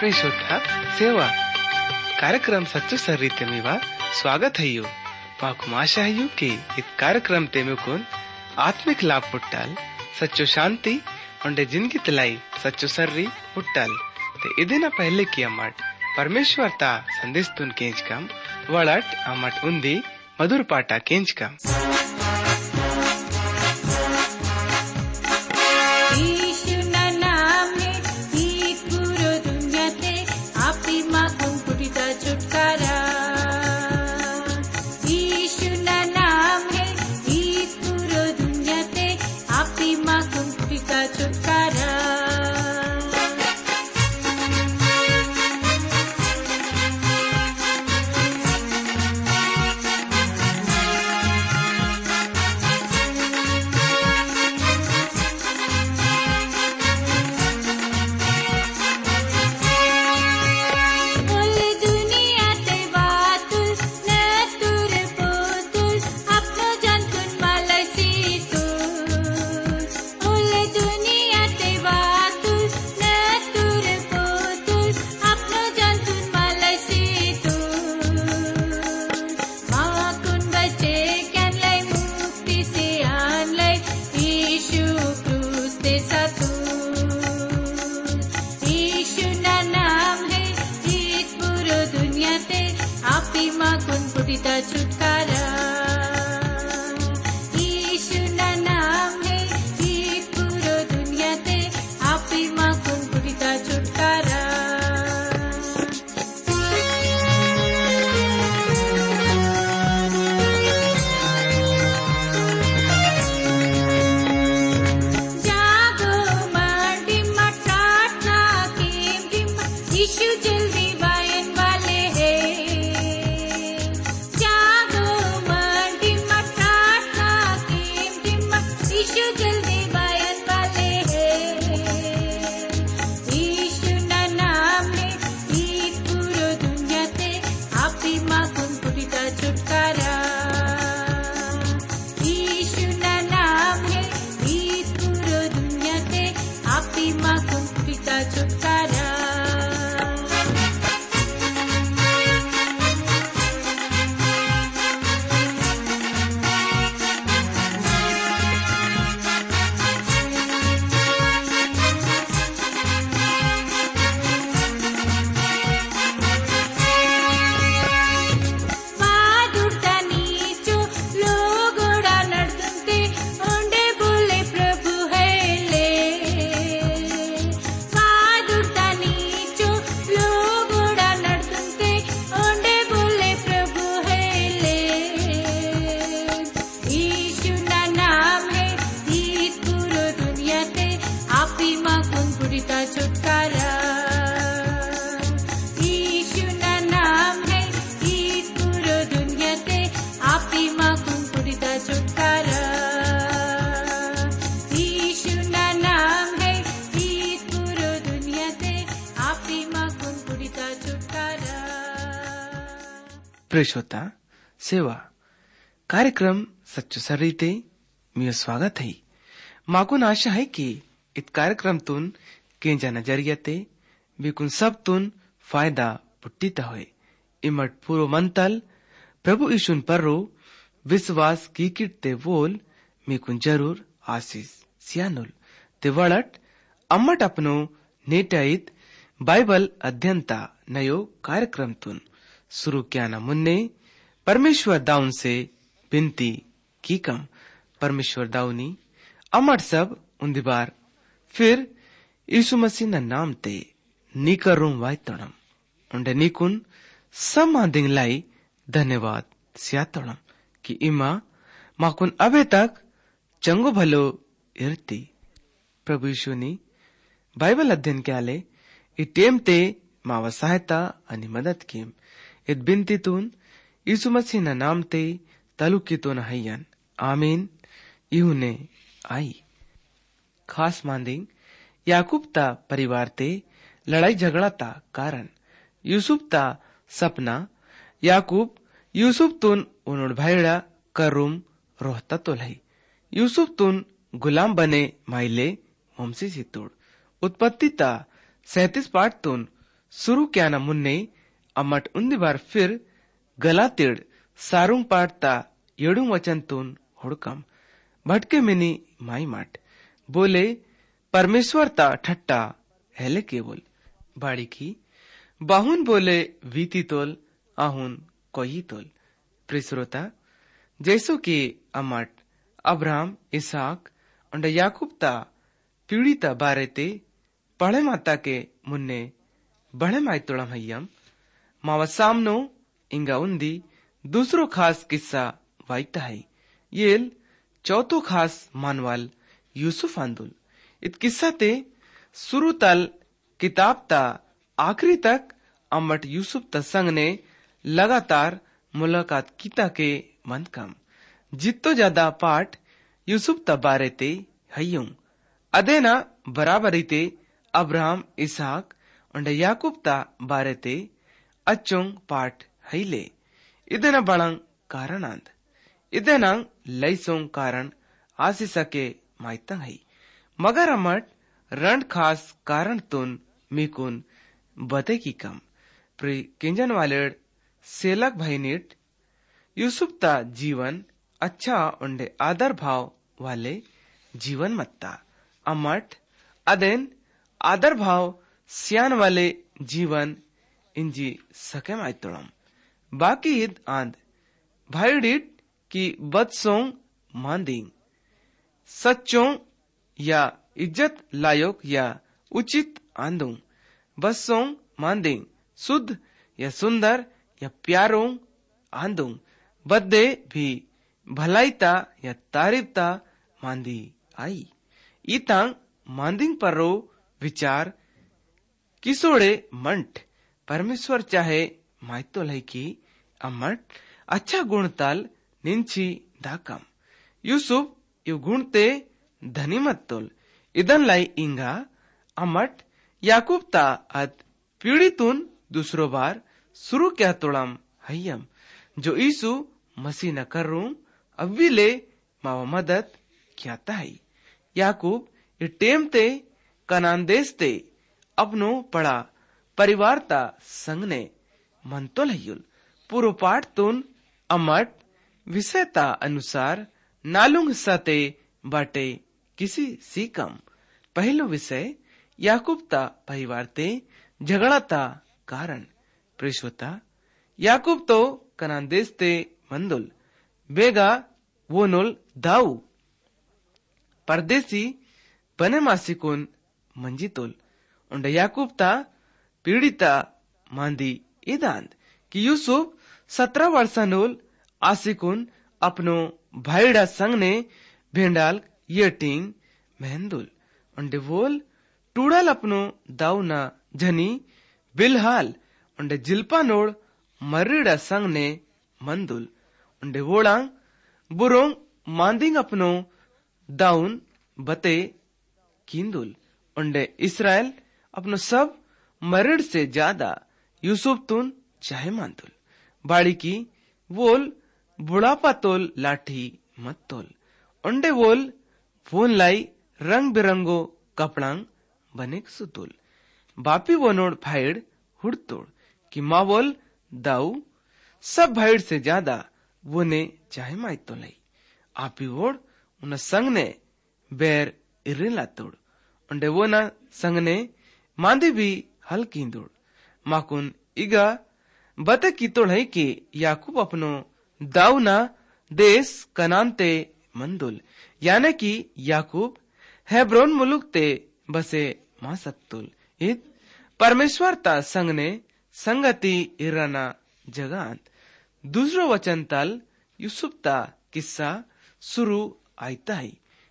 श्रोता सेवा कार्यक्रम सच्चो सर्रीते मीवा स्वागत है माकु आशा है कि इत कार्यक्रम ते मेकुन आत्मिक लाभ पुट्टाल सच्चो शांति उंडे जिंदगी तलाई सच्चो सर्री पुट्टाल ते इदिना पहले की अम्मट परमेश्वर ता संदेश तुन केंच कम वड़ट अम्मट उन्दी मधुर पाटा केंच कम श्रोता सेवा कार्यक्रम सच्चो सर्रीते मियो स्वागत है माकुन आशा है कि इत कार्यक्रम तुन केंजा नजरियते बिकुन सब तुन फायदा पुट्टीता होए इमट पूरो मंतल प्रभु यीशुन पररो विश्वास की किटते वोल मिकुन जरूर आशीष सियानुल ते वड़ट अम्मट अपनो नेटाइत बाइबल अध्ययनता नयो कार्यक्रम तुन शुरू किया न मुन्ने परमेश्वर दाऊन से बिनती की कम परमेश्वर दाऊनी अमर सब उन्दी बार फिर यीशु मसीह न नाम ते नीकरूं वायतणम उन्डे नीकुन समाधिंग लाई धन्यवाद सियातणम कि इमा माकुन अबे तक चंगो भलो इरती प्रभु यीशु नी बाइबल अध्ययन के आले इटेम ते मावा सहायता अनि मदद कीम इत बिनती तुन यीशु मसीह न नाम ते तालुकी तो न हयन आमीन इहुने आई खास मांदिंग याकूब ता परिवार ते लड़ाई झगड़ा ता कारण यूसुफ ता सपना याकूब यूसुफ तुन उन्होंने भाईड़ा करूम रोहता तो लही यूसुफ तुन गुलाम बने माइले ममसी सितुड़ उत्पत्ति ता 37 पाठ तुन शुरू क्या न मुन्ने अम्मट उन्दी बार फिर गला तेड़ सारूंग पाटता येडू वचन तून हुड़कम भटके मिनी माई माट बोले परमेश्वर ता ठट्टा हेले केवल बाड़ी की बाहुन बोले वीती तोल आहुन कोई तोल। प्रिय श्रोता, जैसो कि अमट अब्राहम इसहाक और याकूब ता पीढ़ी ता बारे ते पढ़े माता के मुन्ने बड़े माई तोड़म हयम मावा सामनो इंगा उन्दी दूसरो खास किस्सा वाइटा है। येल चौथो खास मानवाल यूसुफ आंदुल इत किस्सा ते शुरू तल किताब ता आखिरी तक अम्मट यूसुफ ता संग ने लगातार मुलाकात कीता के मंद कम जितो ज्यादा पाठ यूसुफ ता बारे ते हय्यूं अदेना बराबरी ते अब्राहम इसहाक और याकूब ता बारे ते अच्छों पाठ हईले इदेना बड़ंग कारण आंद इदेना लईसों कारण आसी सके माइतंग हई मगर अमट रंड खास कारण तुन मिकुन बते की कम प्री किंजन वालेड सेलक भाई नीट यूसुफ ता जीवन अच्छा उंडे आदर भाव वाले जीवन मत्ता अमट अदेन आदर भाव सियान वाले जीवन इंजी सके माइतोड़म बाकी ईद आंद भाईडीट की बदसों मांदिंग सच्चों या इज्जत लायक या उचित आंदों बसों मांदिंग शुद्ध या सुंदर या प्यारों आंदों बद्दे भी भलाईता या तारीफता मांदी आई इतांग मांदिंग परो विचार किसोड़े मंट परमेश्वर चाहे माइतो लाई की अमट अच्छा गुण ताल निंची दाकम यूसुफ यु गुणते धनी मत्तोल इदन लाई इंगा अमट याकूब ता अद पीड़ितुन दूसरो बार शुरू क्या तोड़म हयम जो ईसु मसीह न कर रू अभी ले मावा मदद क्या ताई याकूब ये टेम ते कनान देश ते अपनो पड़ा परिवार ता संग ने मन तो लयुल पूरो पाठ तुन अमट विषयता अनुसार नालुंग सते बाटे किसी सीकम पहलो विषय याकूब ता परिवार ते झगड़ा ता कारण प्रेषोता याकूब तो कनान देश ते मंदुल बेगा वो नुल दाऊ परदेसी बने मासिकुन मंजितुल उंडे याकूब ता पीड़िता मांदी इदांद कि यूसुफ 17 वर्षानुल आसिकुन अपनो भाईड़ा संग ने भेंडाल ये टींग मेहंदुल उंडे वोल टूडल अपनो दाऊना झनी बिलहाल उंडे जिल्पा नोड़ मर्रीड़ा संग ने मंदुल उंडे वोड़ांग बुरोंग मांदिंग अपनो दाऊन बते कींदुल उंडे इसराइल अपनो सब मर्रीड़ से ज्यादा यूसुफ तुन चाहे मांदुल बाड़ी की वोल बुढ़ापा तोल लाठी मत तोल उंडे वोल फोन लाई रंग बिरंगो कपड़ांग बने सुतुल बापी वो नोड़ भाईड़ हुड़तोड़ कि माँ बोल दाऊ सब भाईड़ से ज्यादा वो ने चाहे माई तो लाई आपी वोड़ उन संग ने बैर इरिला तोड़ उंडे वो ना संग ने मांदी भी हल कींदोड़ माकुन इगा बते की तोड़ है कि याकूब अपनो दाऊ ना देश कनान ते मंदुल यानी कि याकूब हेब्रोन मुलुक ते बसे मा सत्तुल इत परमेश्वर ता संग ने संगति इराना जगांत दूसरो वचन तल यूसुफ ता किस्सा शुरू आयता है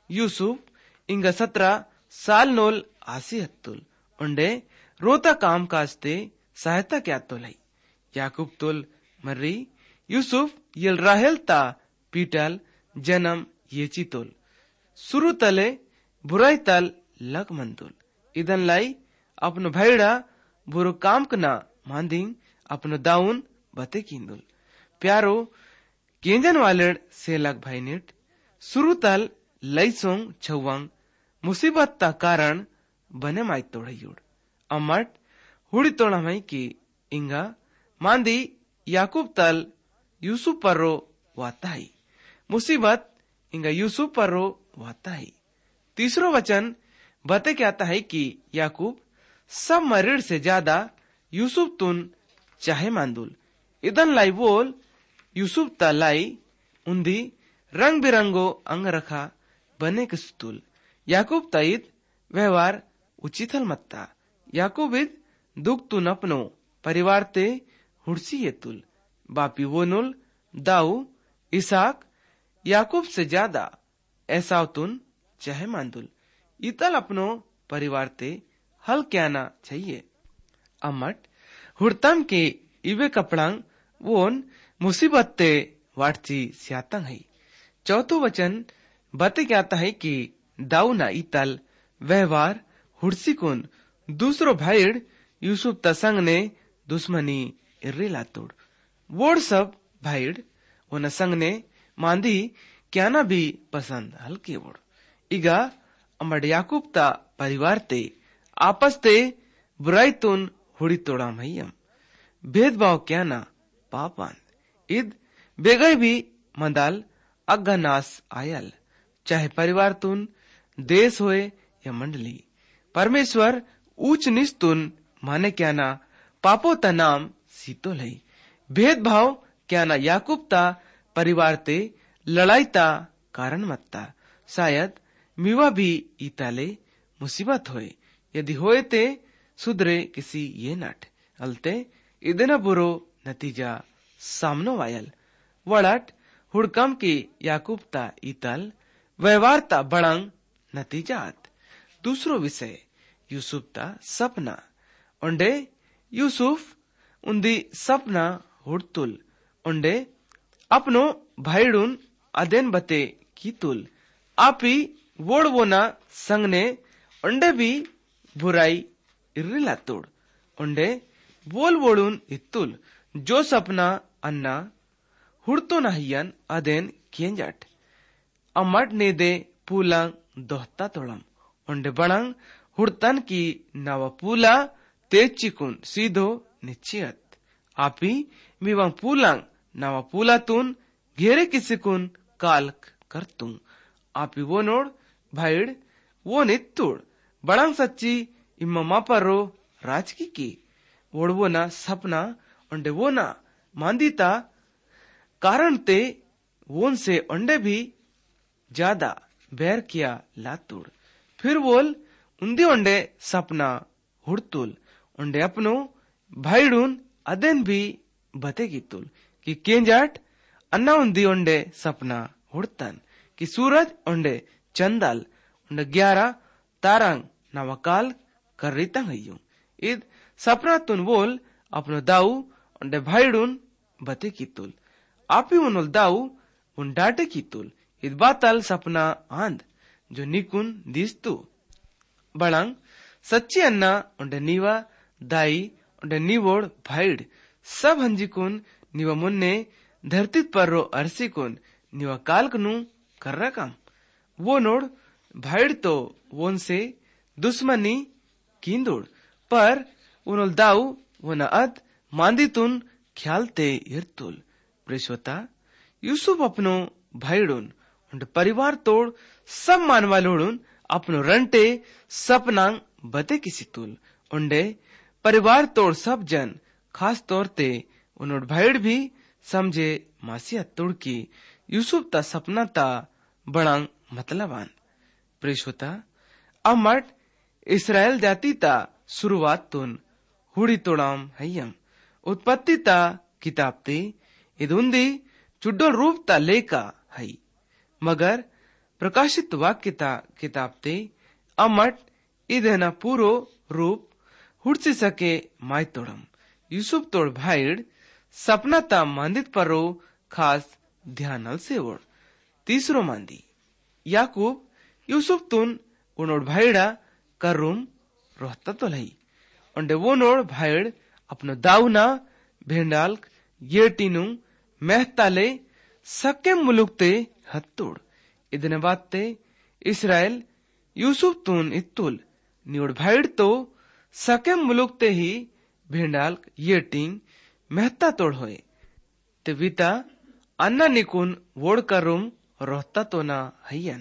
यूसुफ इंगा 17 साल नोल आसी हत्तुल उंडे रोता काम काजते सहायता क्या तोलाई याकूब तोल मर्री यूसुफ यल राहेल ता पीटल जन्म येची तोल शुरू तले बुराई तल लग मंदुल इदन लाई अपनो भाईड़ा बुरो काम कना मांदिंग अपनो दाऊन बते कींदुल प्यारो केंजन वालेड से लग भाई नेट शुरू तल लईसोंग छवांग मुसीबत ता कारण बने माई तोड़युड़ अमट हुड़ी तोड़ा मई की इंगा मांदी याकूब तल यूसुफ पर्रो वाता है। मुसीबत इंगा यूसुफ पर्रो वाता है। तीसरो वचन बते क्या आता है कि याकूब सब मरीड़ से ज्यादा यूसुफ तुन चाहे मांदुल। इदन लाई बोल यूसुफ ता लाई उन्दी रंग बिरंगो अंग रखा बने किस्तुल। याकूब ताइद व्यवहार उचितल मत्ता। याकूब इद दुख तुन अपनो परिवार ते हुड़सी ये तुल। बापी वोनुल दाऊ इसाक याकूब से ज्यादा ऐसा तुन चाहे मांदुल। इतल अपनो परिवार ते हल क्या ना चाहिए। अमट हुड़तम के इवे कपड़ांग वोन मुसीबत ते वाटची स्यातंग है। चौथो वचन बते क्या आता है कि दाऊ ना इतल व्यवहार हुड़सी कुन दूसरो भाईड़ यूसुफ तसंग ने दुश्मनी इर्री लातोड़। वोड़ सब भाईड़ उन संग ने मांदी क्या ना भी पसंद हल्के वोड़। इगा अमड याकूब ता परिवार ते आपस ते बुराई तुन हुड़ी तोड़ा मैयम भेदभाव क्या ना पापान इद बेगई भी मंदाल अग्गा नास आयल। चाहे परिवार तुन देश होए या मंडली परमेश्वर ऊंच नीच तुन माने क्या ना पापो ता नाम सीतोल है। भेदभाव क्या ना याकूब ता परिवार ते लड़ाई ता कारण मत्ता। शायद मीवा भी इताले मुसीबत होए। यदि होए ते सुधरे किसी ये नट अलते इदना बुरो नतीजा सामनो वायल। वड़ट हुड़कम की याकूब ता इतल व्यवहार ता बड़ंग नतीजात। दूसरो विषय यूसुफ ता सपना उंडे यूसुफ उन्दी सपना हुड़तुल उंडे अपनो भाईडुन अदेन बते की तुल आपी वोड़ वोना संग ने उंडे भी बुराई इर्रिला तोड़ उंडे वोल वोड़ुन इत्तुल जो सपना अन्ना हुड़तो नहियन अदेन कियंजट अमट ने दे पूलांग दोहता तोड़म उंडे बड़ंग हुड़तन की नवा पूला तेज चिकुन सीधो निश्चियत आपी मीवांग पूलांग नवा पूला तुन घेरे किसिकुन काल्क करतुं आपी वो नोड़ भाईड़ वो नित्तुड़ बड़ंग सच्ची इम्मा मापरो राजकी की वोड़वो ना सपना उंडे वो ना मांदीता कारण ते वोन से उंडे भी ज्यादा बैर किया लातुड़। फिर वोल उन्दी उंडे सपना हुड़तुल उंडे अपनो भाईडून अदेन भी बतेगी तुल कि केंजाट अन्ना उन्दी उंडे सपना हुड़तन कि सूरज उंडे चंदल उंडे 11 तारंग नवकाल कर रीतंग हयू। इद सपना तुन वोल अपनो दाऊ उंडे भाईडून बते की तुल आपी उनुल दाऊ उन डाटे की तुल इद बातल सपना आंद जो निकुन दिस्तु बड़ंग सच्ची अन्ना उंडे नीवा दाई उंडे नीवोड़ भाईड सब हंजिकुन निवा मुन्ने धरती पर्रो अरसिकुन निवा कालकनु कर रकम वो नोड़ भाईड तो वोन से दुश्मनी कींदुड़ पर उनुल दाऊ वना अद मांदीतुन ख्यालते इर्तुल। प्रेश्वता यूसुफ अपनो भाईडुन उंडे परिवार तोड़ सब मानवा लोड़ुन अपनो रंटे सपनांग बते किसी तुल उंडे परिवार तोड़ सब जन खास तौर ते उन्होंने भाईड़ भी समझे मासिया तोड़ की यूसुफ ता सपना ता बड़ांग मतलबान। प्रेश्वता अमट इसराइल जाति ता शुरुआत तुन हुड़ी तोड़ाम हयम उत्पत्ति ता किताब ते इदुंदी चुड्डोल रूप ता लेका हई मगर प्रकाशित वाक्य ता किताब ते अमट इधना पूरो रूप हुड़सी सके माय तोड़म। यूसुफ तोड़ भाईड़ सपना ता मांदित परो खास ध्यानल से ओढ़। तीसरो मांदी याकूब यूसुफ तुन उनोड़ भाईड़ा कर रूम रोहता तो लही उंडे वो नोड़ भाईड़ अपनो दाऊना भेंडाल्क ये टीनू महताले सके मुलुकते हत्तुड़ इतने बात ते इसराइल यूसुफ तुन इत्तुल नियोड़ भाईड़ तो सके मुलुकते ही भेंडाल येटिंग मेहता तोड़ होए ते विता अन्ना निकुन वोड़ करुम रोहता तो ना हयन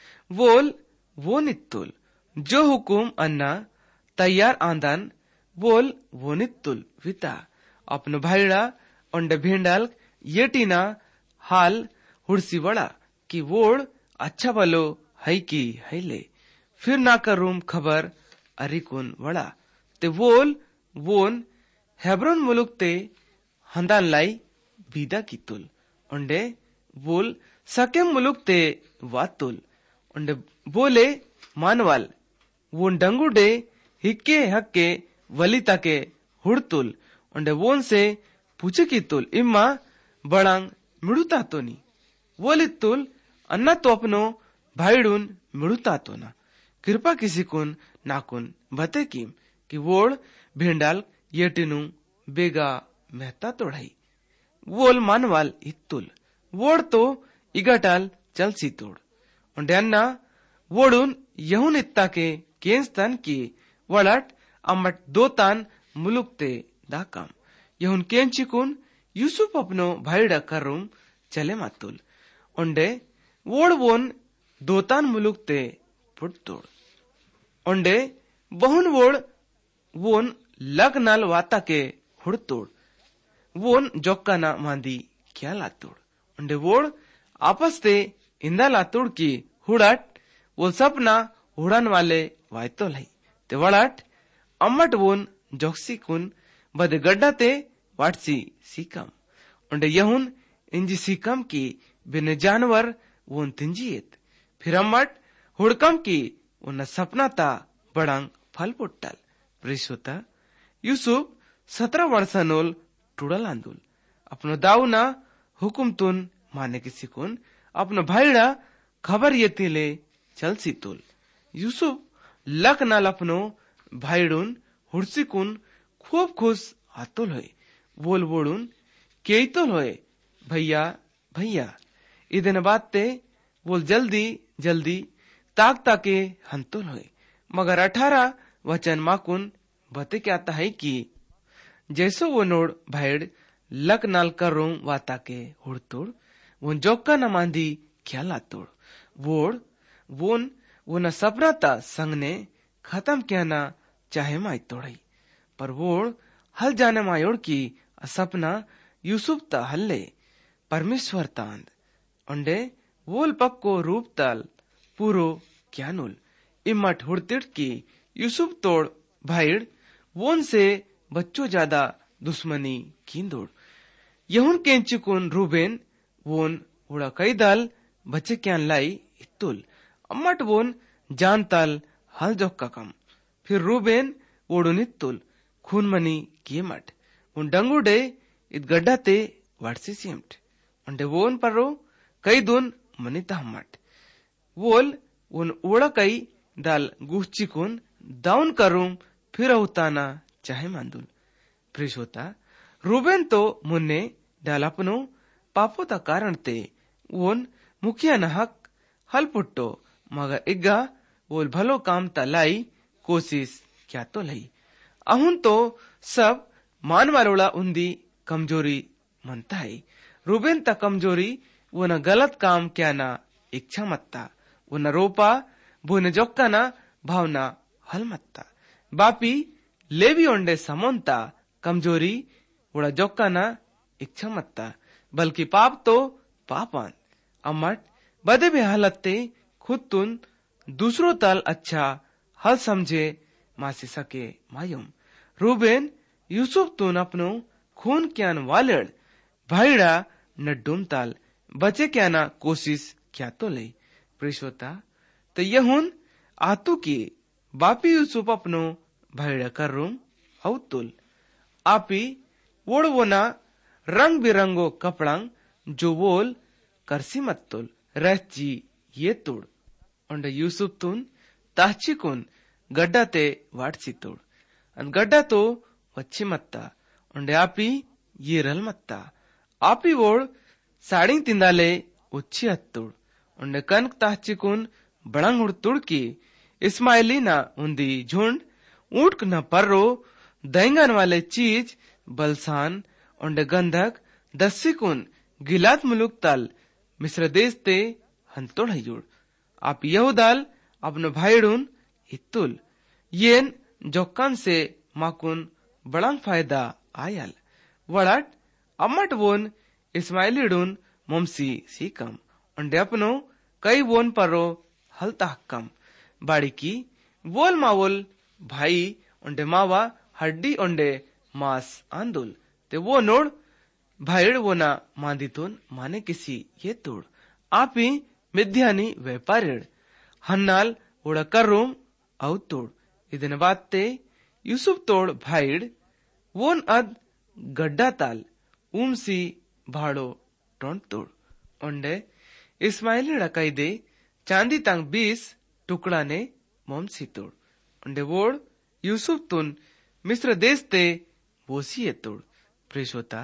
वोल वो नित्तुल जो हुकुम अन्ना तैयार आंदन वोल वो नित्तुल विता अपनो भाईड़ा उंडे भेंडाल येटिना हाल हुड़सी वड़ा कि वोड़ अच्छा भलो है कि हैले फिर ना करूम खबर अरिकुन वड़ा ते वोल वोन हेब्रोन मुलुक ते हंदान लाई बीदा कितुल उंडे वोल सकेम मुलुक ते वातुल उंडे बोले मानवाल वोन डंगुडे हिक्के हक्के वलिता के हुड़तुल उंडे वोन से पूछे कितुल इम्मा बड़ांग मिड़ुता तो नी वोलितुल अन्ना तो अपनो भाईडून मिड़ुता तो ना कृपा किसी कुन नाकुन बते किम कि वोड़ भेंडाल येटिनु बेगा मेहता तोड़ाई वोल मानवाल इत्तुल वोड़ तो इगटाल चलसी तोड़ उंडे अन्ना वोड़ून यहुन इत्ता के केंस्तन की वड़ट अम्मट दो तान मुलुक ते दाकम यहुन केंचिकुन यूसुफ अपनो भाईड़ा करूम चले मातुल उंडे वोड़ वोन दोतान मुलुक ते फुट तोड़ उंडे बहुन वोड़ वोन लग नाल वाता के हुड़ तोड़ वोन जोक्का ना मांदी क्या लातोड़ उंडे वोड़ आपस ते इंदा लातोड़ की हुड़ाट वो सपना हुड़न वाले वायतो लाई ते वड़ाट अम्मट वोन जोक्सी कुन बदे गड्डा ते वाटसी सीकम उंडे यहुन इंजी सीकम की बिन जानवर वोन तिंजियत फिर अम्मट हुड़कम की उन सपना ता बड़ांग फल पुट्टल प्रिसोता यूसुफ 17 वर्षानोल टुड़ल आंदुल अपनो दाऊना हुकुम तुन माने किसी कुन अपनो भाईड़ा खबर येती ले चल सीतुल यूसुफ लक नाल अपनो भाईडून हुड़सी कुन खूब खुश आतुल होए बोल बोड़ून केतुल होए भैया भैया इदन बात ते बोल जल्दी जल्दी ताक ताके हंतुल होए मगर 18 वचन माकुन बते क्या है कि जैसो वो नोड़ भाईड लक नाल करूं वाता के हुड़तोड़ वो जोक्का न मांदी क्या लातोड़ वोड़ वोन वो न सपना ता संग ने खत्म क्या ना चाहे माई तोड़ई पर वोड़ हल जाने मायोड़ की सपना यूसुफ ता हल्ले परमेश्वर तांद उंडे वोल पक्को रूप ताल पूरो क्यानुल इम्मट हुड़तिड़ की यूसुफ तोड़ भाईड वोन से बच्चों ज्यादा दुश्मनी कींदोड़ यहुन केंचिकुन रूबेन वोन उड़ा कई दाल बच्चे क्यान लाई इत्तुल अम्मट वोन जान ताल हल जोक्का कम फिर रूबेन वोड़ुन इत्तुल खून मनी किए मट उन डंगुडे इत गड्डा ते वाटसी सिमट उंडे वोन परो कई दून मनिता हमट वोल उन उड़ा कई दाल गुहचिकुन दाउन करूम फिर उताना चाहे मांदुल प्रिशोता रूबेन तो मुन्ने डाल अपनो पापो ता कारण ते वोन मुखिया न हक हल पुट्टो मगर इग्गा वोल भलो काम ता लाई कोशिश क्या तो लाई अहुन तो सब मानवालोड़ा उन्दी कमजोरी मनता है रूबेन ता कमजोरी वो न गलत काम क्या ना इच्छा मत्ता वो न रोपा वो न जोक्का ना भावना हल मत्ता बापी लेवी ओंडे समोन्ता कमजोरी उड़ा जोक्का ना इच्छा मत्ता बल्कि पाप तो पापान अमट बदे भी हालते खुद तुन दूसरों तल अच्छा हल समझे मासी सके मायूम रूबेन यूसुफ तुन अपनो खून क्यान वालेड़ भाईड़ा न डूमताल बचे क्या ना कोशिश क्या तो ले प्रिशोता तो यहुन आतु की बापी यूसुफ अपनो भाईड़ा कर रूम औतुल आपी वोड़ वोना रंग बिरंगो कपड़ांग जो वोल करसी मत्तुल रहची ये तुड़ उंडे यूसुफ तुन ताची कुन गड्डा ते वाटसी तुड़ अन गड्डा तो वच्ची मत्ता उंडे आपी ये रल मत्ता आपी वोड़ साड़ी तिंदाले उच्ची अत्तुड़ उंडे कनक ताची कुन बड़ंग उड़ तुड़ की इस्माइली ना उन्दी झुंड ऊट न पर्रो दंगन वाले चीज बलसान उंडे गंधक दस्सिकुन गिलात मुलुक तल मिस्र देश ते हंतोड़ हयुड़ आप यहूदाल अपनो भाईडून इत्तुल येन जोक्कान से माकुन बड़ांग फायदा आयल वड़ाट अम्मट वोन इस्माइलीडून मोमसी सीकम उंडे अपनो कई वोन परो हलता हक्कम बाड़ी की वोल मावोल भाई उंडे मावा हड्डी उंडे मास आंदुल ते वो नोड भाईड वोना मांदितून माने किसी ये तोड़ आपी मिद्यानी व्यापारीड हन्नाल उड़ा कर्रूम औ तोड़ इदन बात ते यूसुफ तोड़ भाईड वोन अद गड्डा ताल उमसी भाड़ो टोंड तोड़ उंडे इस्माइली रकाई दे चांदी तंग 20 टुकड़ा ने मोमसी तोड़ उंडे वोड़ यूसुफ तुन मिस्र देश ते बोसी तोड़ प्रेशोता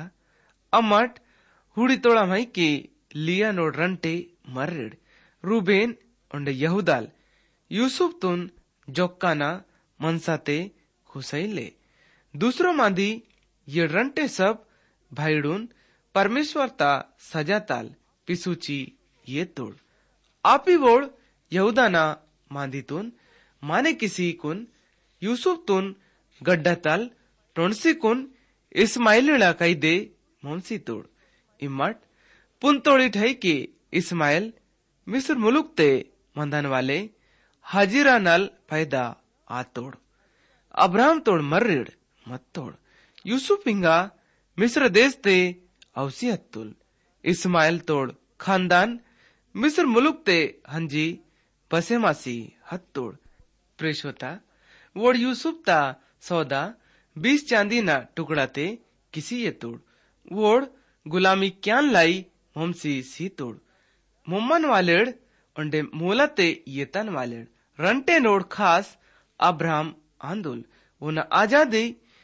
अम्मट हुड़ी तोड़ा माई के लिया नोड रंटे मर्रेड रूबेन उंडे यहूदाल यूसुफ तुन जोक्काना मनसाते खुसैले दूसरो मांदी ये रंटे सब भाईडून परमेश्वर ता सजाताल पिसूची ये तोड़ आपी वोड़ यहूदाना मांदीतून माने किसी कुन यूसुफ तुन गड्डा ताल टोंडसी कुन इस्माइल कई दे मोमसी तोड़ इम्मट पुनतोड़ी ठई के इस्माइल मिस्र मुलुक ते मंदन वाले हाजिरा नल पैदा आ तोड़ अब्राहम तोड़ मर्रिड मत तोड़ यूसुफ इंगा मिस्र देश ते औसी हत्तुल इस्माइल तोड़ खानदान मिस्र मुलुक ते हंजी बसेमासी हत्तोड़ प्रेशोता वोड़ यूसुफ ता सौदा 20 चांदी ना टुकड़ा ते किसी ये तोड़ वोड़ गुलामी क्यान लाई मोमसी सी तोड़ मुम्मन वालेड उंडे मूलते येतन वालेड रंटे नोड खास अब्राहम आंदोल वो न आजादी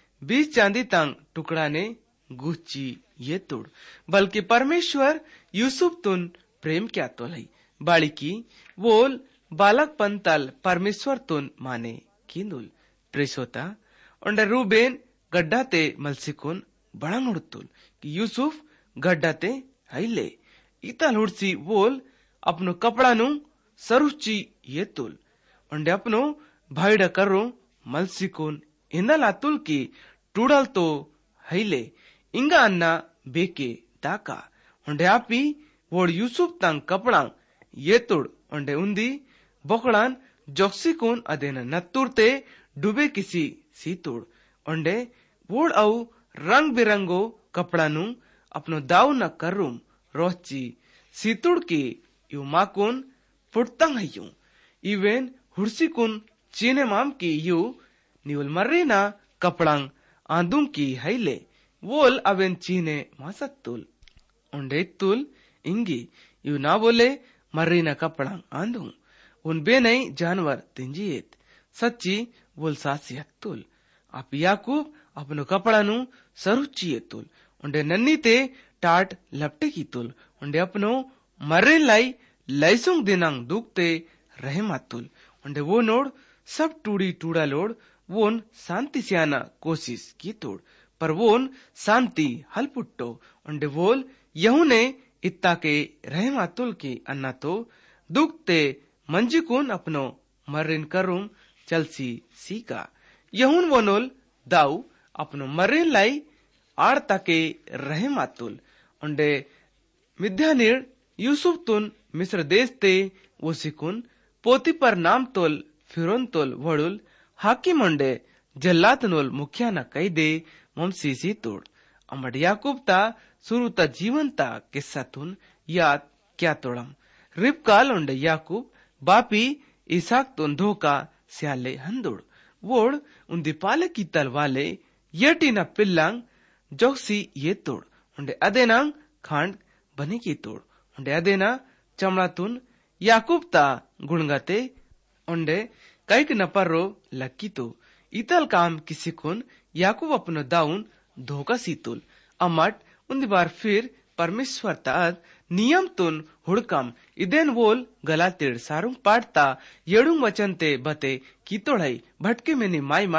20 चांदी तंग टुकड़ा ने गुच्ची ये तोड़ बल्कि परमेश्वर यूसुफ तुन प्रेम क्या तोलाई बाड़ी की वोल बालक पंतल परमेश्वर तुन माने किंदुल प्रेसोता उंडे रूबेन गड्डाते मलसिकुन बड़ंग उड़तुल कि यूसुफ गड्डाते हईले इतल हुड़सी वोल अपनो कपड़ा नु सरुची ये तुल उंडे अपनो भाईडा करो मलसिकुन इंदल आतुल की टूडल तो हईले इंगा अन्ना बेके दाका उंडे आपी वोड़ यूसुफ तंग कपड़ा ये तुड़ उंडे उंदी बोकड़ान जोक्सिकुन अदेन नत्तुरते डूबे किसी सी तुड़ उंडे वोड़ औ रंग बिरंगो कपड़ा नु अपनो दाव न करूम रोची सीतुड़ की यू माकुन फुटतंग हयू इवेन हुर्सिकुन चीने माम की यू निवल मर्री ना कपड़ांग आंदुम की हईले वोल अवेन चीने मासत्तुल उंडे तुल इंगी यू ना बोले मर्री ना कपड़ांग आंदुम उन बेनई जानवर तिंजियत सच्ची वोल सासी हत्तुल आप याकूब अपनो कपड़ा नु सरुची तुल उंडे नन्नी ते टाट लपटे की तुल उंडे अपनो मर्रे लाई लाइसुंग दिनांग दुखते रहे मातुल उंडे वो नोड सब टूड़ी टूड़ा लोड वोन शांति सियाना कोशिश की तोड़ पर वोन शांति हल पुट्टो उंडे वोल यहू ने इत्ता के रहे मातुल की अन्ना तो दुखते मंजिकुन अपनो मर्रिन करूम चलसी सीका यहून वोनोल दाऊ अपनो मर्रिन लाई आड़ ताके रहे मातुल उंडे मिद्यानीर यूसुफ तुन मिस्र देश ते वसिकुन पोती पर नाम तोल फिरोन तोल वड़ुल हाकिम उंडे जल्लात नोल मुखिया न कई दे मोमसी सी तोड़ अमड याकूब ता शुरू ता जीवन ता किस्सा तुन याद क्या तोड़म रिबकाल उंडे याकूब बापी इसाक तुन धोका स्याले हंदुड़ वोड़ उन्दी पाले की तल वाले येटी न पिल्लांग जोक्सी ये तोड़ उंडे अदेनांग खांड बने की तोड़ उंडे अदेना चमड़ा तुन याकूब ता गुणगाते उंडे कैक न पर्रो लक्की तो इतल काम किसी कुन याकूब अपनो दाउन धोका सीतुल अमट उन्दी बार फिर परमेश्वर ताद नियम तुन हुड़कम इदेन वोल गलातेड़ सारुंग पाटता येडुंग वचनते बते की तोड़ाई भटके में माई माट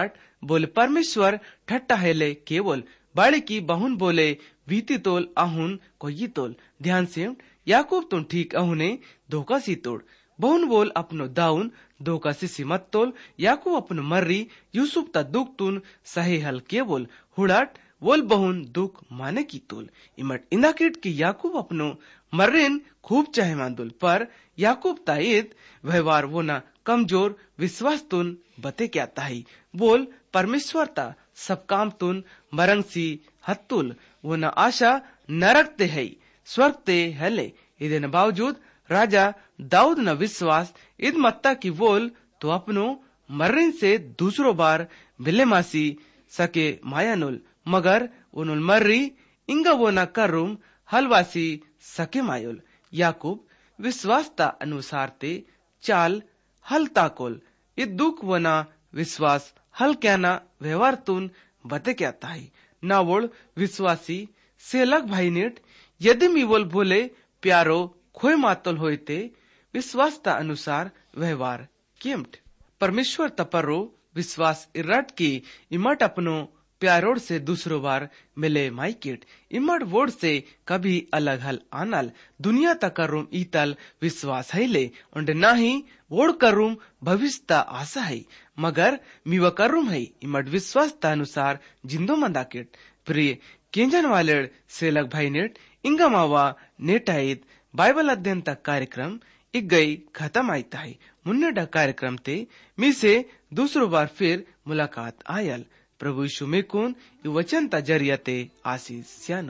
बोले परमेश्वर ठट्टा हेले केवल बाड़े की बहुन बोले वीती तोल अहुन को ये तोल। ध्यान से याकूब तुम ठीक अहुने धोखा सी तोड़। बहुन बोल अपनो दाउन धोखा सी मत तोल। याकूब अपनो मर्री यूसुफ ता दुख तुन सही हल केवल हुड़ाट वोल बहुन दुख माने की तोल। इमट इंदाकिट की याकूब अपनो मर्रेन खूब चाहे मांदुल पर याकूब तायद व्यवहार वो ना कमजोर विश्वास तुन बते क्या ताही बोल परमेश्वर ता सब काम तुन मरंग सी हत्तुल वो न आशा नरकते है स्वर्ग ते हले। इधे न बावजूद राजा दाऊद न विश्वास इद मत्ता की बोल तो अपनो मर्रिन से दूसरो बार बिले मासी सके मायानुल मगर उनुल मर्री इंगा वो न करुम हलवासी सके मायुल। याकूब विश्वासता अनुसार ते चाल हल ताकोल इ दुख वो न विश्वास हल क्या ना व्यवहार तुन बते क्या ताही ना वोड़ विश्वासी से लग भाई नेट यदि मी बोल बोले प्यारो खोए मातल होते विश्वासता अनुसार व्यवहार केमट परमेश्वर तपरो विश्वास इरट की इमट अपनो प्यारोड से दूसरो बार मिले माइकेट इमट वोड से कभी अलग हल आनल दुनिया तक रूम ईतल विश्वास है ले उन्ड ना ही वोड करूम भविष्यता आशा है मगर मीवा करूम है इमट विश्वासता अनुसार जिंदो मंदाकेट प्रिय केंजन वाले से लग भाई नेट इंगा मावा नेट आयत बाइबल अध्ययन तक कार्यक्रम एक गई खत्म आयता है मुन्ने डा कार्यक्रम ते मी से दूसरो बार फिर मुलाकात आयल प्रभु यीशु में कौन वचन ता जरिया ते आशीष स्यानो।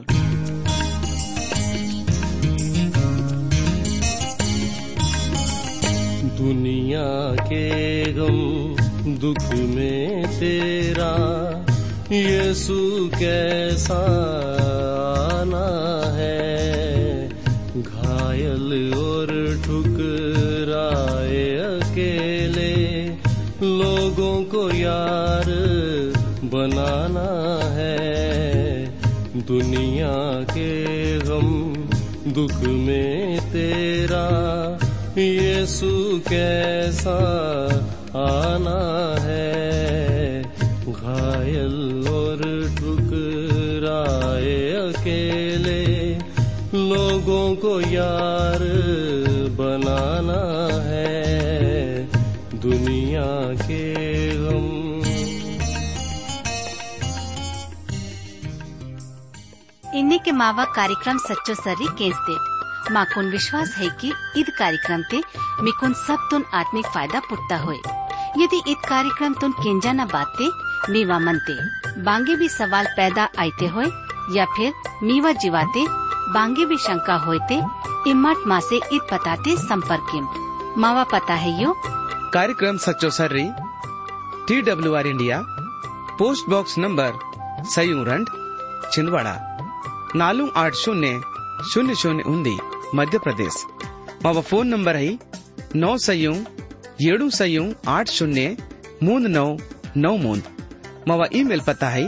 दुनिया के गम दुख में तेरा यीशु कैसा आना है घायल और ठुकराए अकेले लोगों को यार बनाना है। दुनिया के गम दुख में तेरा यीशु कैसा आना है घायल और ठुकराए अकेले लोगों को यार बनाना है। दुनिया के गम इन्हीं के मावा कार्यक्रम सच्चो सर्री केंसते माकुन विश्वास है कि ईद कार्यक्रम ते मिकुन सब तुन आत्मिक फायदा पुट्टा होए। यदि ईद कार्यक्रम तुन केंजा न बाते मीवा मनते बांगे भी सवाल पैदा आते होए या फिर मीवा जीवाते बांगे भी शंका होते इम्मत माँ से ईद पताते संपर्क मावा पता है यो कार्यक्रम सच्चो सर्री TWR India post box number सयूरंड छिंदवाड़ा 480000 मध्य प्रदेश। मावा फोन नंबर है 9 मावा ईमेल पता है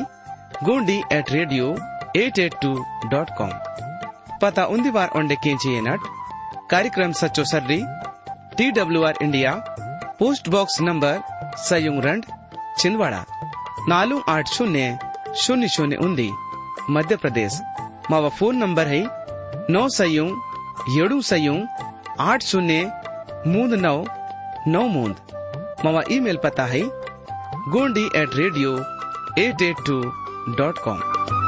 gondi@radio882.com पता उन्दी बार ओंडे केंची नट कार्यक्रम सच्चो सर्री TWR India post box number सयूरंड छिंदवाड़ा 480000 मध्य प्रदेश। मावा फोन नंबर है 9 मावा ईमेल पता है gondi@radio882.com।